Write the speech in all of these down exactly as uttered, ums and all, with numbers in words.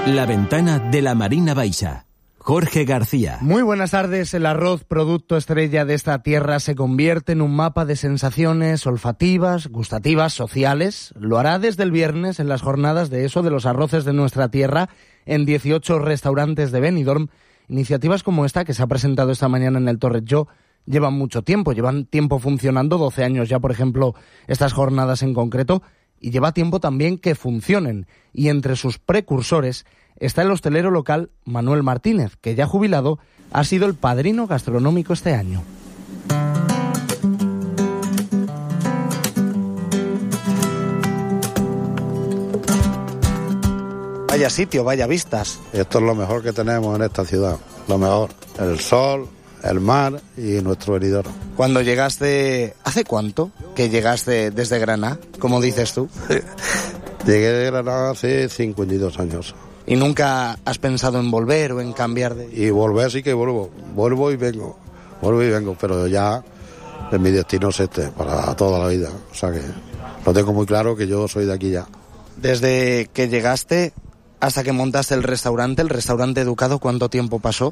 La ventana de la Marina Baixa. Jorge García. Muy buenas tardes. El arroz, producto estrella de esta tierra, se convierte en un mapa de sensaciones olfativas, gustativas, sociales. Lo hará desde el viernes en las jornadas de eso de los arroces de nuestra tierra en dieciocho restaurantes de Benidorm. Iniciativas como esta que se ha presentado esta mañana en el Torrejó llevan mucho tiempo, llevan tiempo funcionando, doce años ya, por ejemplo, estas jornadas en concreto, y lleva tiempo también que funcionen. Y entre sus precursores está el hostelero local Manuel Martínez, que ya jubilado ha sido el padrino gastronómico este año. Vaya sitio, vaya vistas. Esto es lo mejor que tenemos en esta ciudad, lo mejor. El sol, el mar y nuestro venidor. Cuando llegaste, ¿hace cuánto que llegaste desde Granada, como dices tú? Llegué de Granada hace cincuenta y dos años. ¿Y nunca has pensado en volver o en cambiar de...? Y volver sí que vuelvo, vuelvo y vengo, vuelvo y vengo, pero ya mi destino es este, para toda la vida. O sea que lo tengo muy claro que yo soy de aquí ya. Desde que llegaste hasta que montaste el restaurante, el restaurante Educado, ¿cuánto tiempo pasó?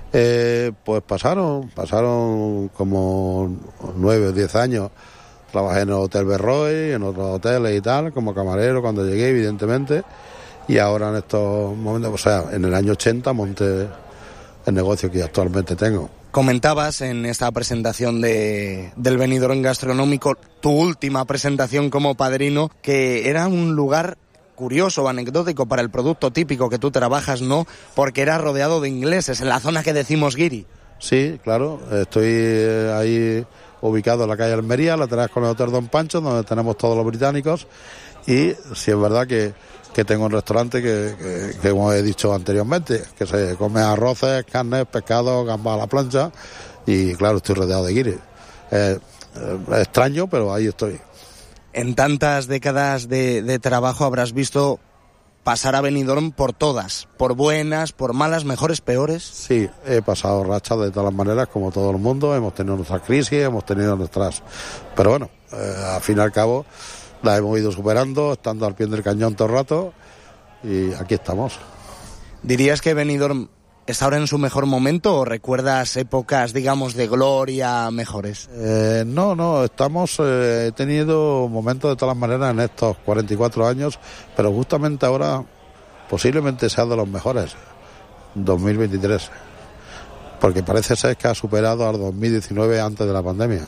Eh, pues pasaron, pasaron como nueve o diez años. Trabajé en el Hotel Berroy, en otros hoteles y tal, como camarero cuando llegué, evidentemente. Y ahora en estos momentos, o sea, en el año ochenta monté el negocio que actualmente tengo. Comentabas en esta presentación de, del Benidorm Gastronómico, tu última presentación como padrino, que era un lugar curioso, anecdótico para el producto típico que tú trabajas, ¿no? Porque era rodeado de ingleses, en la zona que decimos guiri. Sí, claro, estoy ahí ubicado en la calle Almería, lateral con el Hotel Don Pancho, donde tenemos todos los británicos, y sí es verdad que, que tengo un restaurante que, que, que, como he dicho anteriormente, que se come arroces, carnes, pescados, gambas a la plancha, y claro, estoy rodeado de guiris. Eh, eh, extraño, pero ahí estoy. En tantas décadas de, de trabajo habrás visto pasar a Benidorm por todas, por buenas, por malas, mejores, peores. Sí, he pasado rachas de todas las maneras, como todo el mundo, hemos tenido nuestras crisis, hemos tenido nuestras... Pero bueno, eh, al fin y al cabo las hemos ido superando, estando al pie del cañón todo el rato, y aquí estamos. ¿Dirías que Benidorm está ahora en su mejor momento o recuerdas épocas, digamos, de gloria mejores? Eh, no, no, estamos, eh, he tenido momentos de todas las maneras en estos cuarenta y cuatro años, pero justamente ahora posiblemente sea de los mejores, dos mil veintitrés, porque parece ser que ha superado al dos mil diecinueve antes de la pandemia.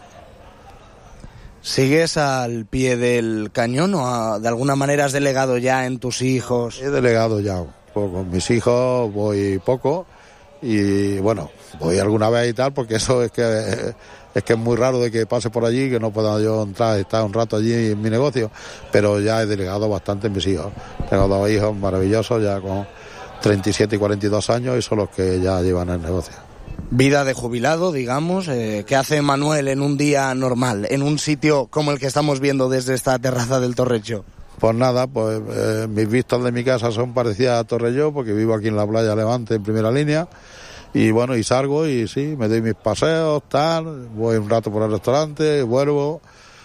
¿Sigues al pie del cañón o a, de alguna manera has delegado ya en tus hijos? He delegado ya. Con mis hijos voy poco y bueno, voy alguna vez y tal, porque eso es que es que es muy raro de que pase por allí, que no pueda yo entrar y estar un rato allí en mi negocio, pero ya he delegado bastante en mis hijos. Tengo dos hijos maravillosos ya con treinta y siete y cuarenta y dos años y son los que ya llevan el negocio. Vida de jubilado, digamos, eh, ¿qué hace Manuel en un día normal, en un sitio como el que estamos viendo desde esta terraza del Torrejó? Pues nada, pues eh, mis vistas de mi casa son parecidas a Torrejó, porque vivo aquí en la playa Levante, en primera línea, y bueno, y salgo y sí, me doy mis paseos, tal, voy un rato por el restaurante, vuelvo,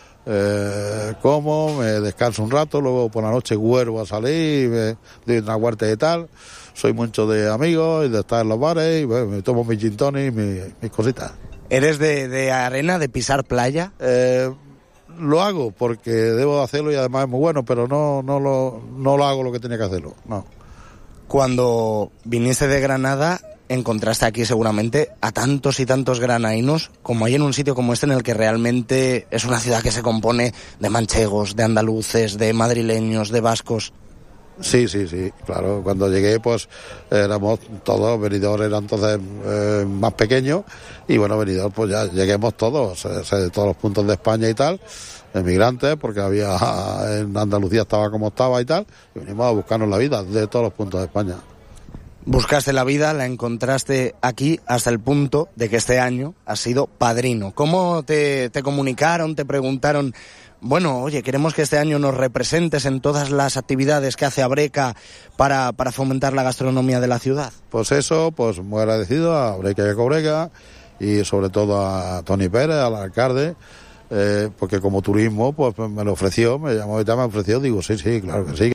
eh, como, me descanso un rato, luego por la noche vuelvo a salir, me doy una vuelta y tal. Soy mucho de amigos y de estar en los bares, y bueno, me tomo mis gin tonic y mis, mis cositas. ¿Eres de, de arena, de pisar playa? Eh... Lo hago porque debo hacerlo y además es muy bueno, pero no no lo no lo hago lo que tenía que hacerlo, no. Cuando viniste de Granada, encontraste aquí seguramente a tantos y tantos granainos como hay en un sitio como este, en el que realmente es una ciudad que se compone de manchegos, de andaluces, de madrileños, de vascos. Sí, sí, sí, claro. Cuando llegué, pues éramos todos, Benidorm era entonces eh, más pequeño, y bueno, Benidorm, pues ya lleguemos todos, o sea, de todos los puntos de España y tal, emigrantes, porque había, en Andalucía estaba como estaba y tal, y venimos a buscarnos la vida de todos los puntos de España. Buscaste la vida, la encontraste aquí hasta el punto de que este año has sido padrino. ¿Cómo te, te comunicaron, te preguntaron? Bueno, oye, queremos que este año nos representes en todas las actividades que hace Abreca para, para fomentar la gastronomía de la ciudad. Pues eso, pues muy agradecido a Abreca y a Cobrega, y sobre todo a Tony Pérez, al alcalde, eh, porque como turismo, pues me lo ofreció, me llamó y tal, me ofreció, digo, sí, sí, claro que sí.